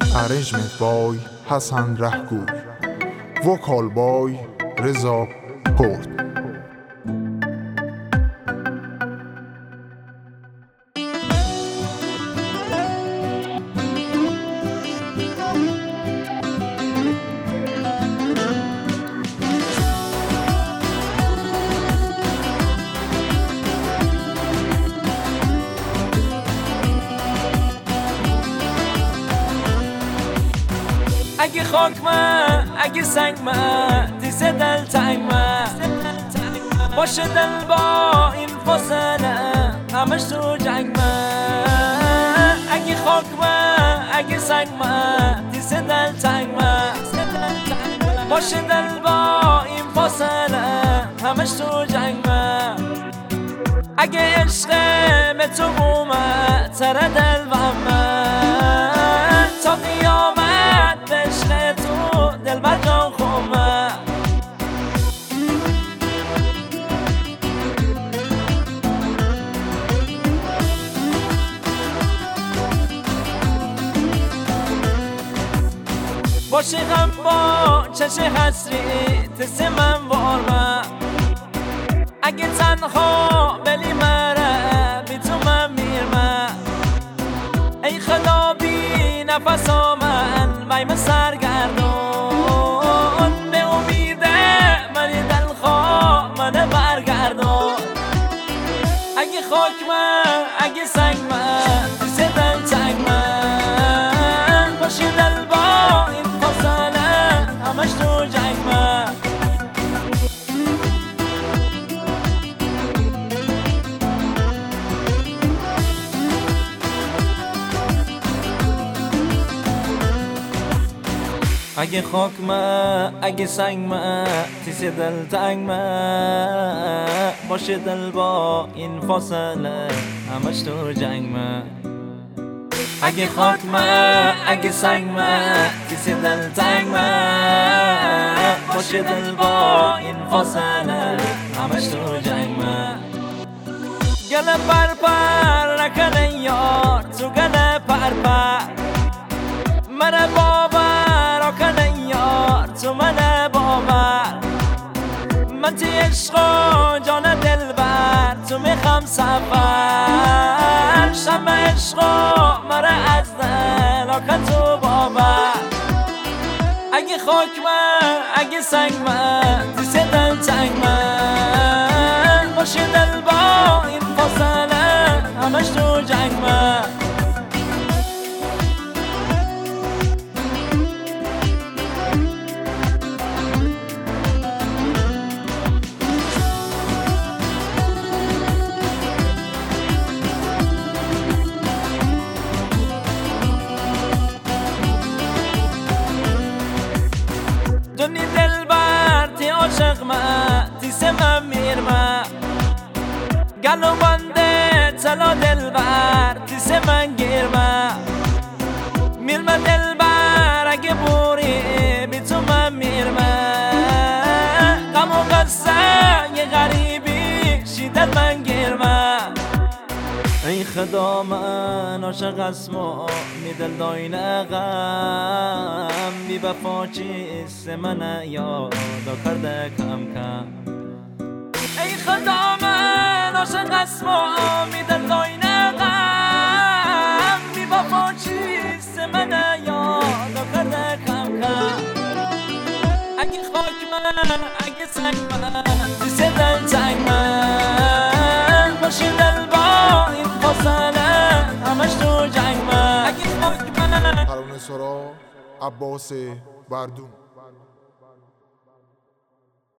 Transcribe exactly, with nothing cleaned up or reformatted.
Arrangement boy Hassan Rahgoor, vocal boy Reza Port. اگه خاک من، اگه سنگ من، دیز دل تنگ من باشه دل با این فاصله همش تو جنگ من. اگه خاک من، اگه سنگ من، دیز دل تنگ من باشه دل با این فاصله همش تو جنگ من. اگه عشق به تو اومد سر دل و من تا قیامت به عشق تو دل بر جان خومه. باشه غم با چش حسری تست من وارمه. اگه تنها بلی مره بی تو من میرمه. ای خدا بی نفس من بیم سرگردون به امیده من دلخواه من برگردون. اگه خاک من، اگه سنگ من، دیز دل تنگ من باشه دل با این فاصله همش تو جنگ من. اگه خاک من، اگه سنگ من، تیز دل تنگ من باشه دل با این فاصله همش تو جنگ من. اگه خاک من، اگه سنگ من، تیز دل تنگ من باشه دل با این فاصله همش تو جنگ من. گله پر پر نکنه یار تو گله پر پر من باور کنه یار تو من باور. من تی عشق و جان دل بر تو میخوام سفر شم عشق و مره از دل آکن تو باور. اگه خاک من، اگه سنگ من، دیز دل تنگ من باشه دل با این فاصله همش تو جنگ من. دنی دل بر تی عاشق من تیس من میرمه. گلو بنده تلا دل بر تیس من گیرمه. میرمه دل بر اگه بوری بی تو من میرمه. غم و قصه یه غریبی شیدت من گیرمه. ای خدا من عاشق اسم و می دل داینه غم بی وفا چیست من یادا کرده کم کم. ای خدا من عاشق اسم و می دل داینه غم بی وفا چیست من یادا کرده کم کم. اگه خاک من، اگه سنگ من، دیز دل تنگ من باشه دل با این فاصله همش تو جنگ من. اگه خاک من پروانه سرا عباس بردون.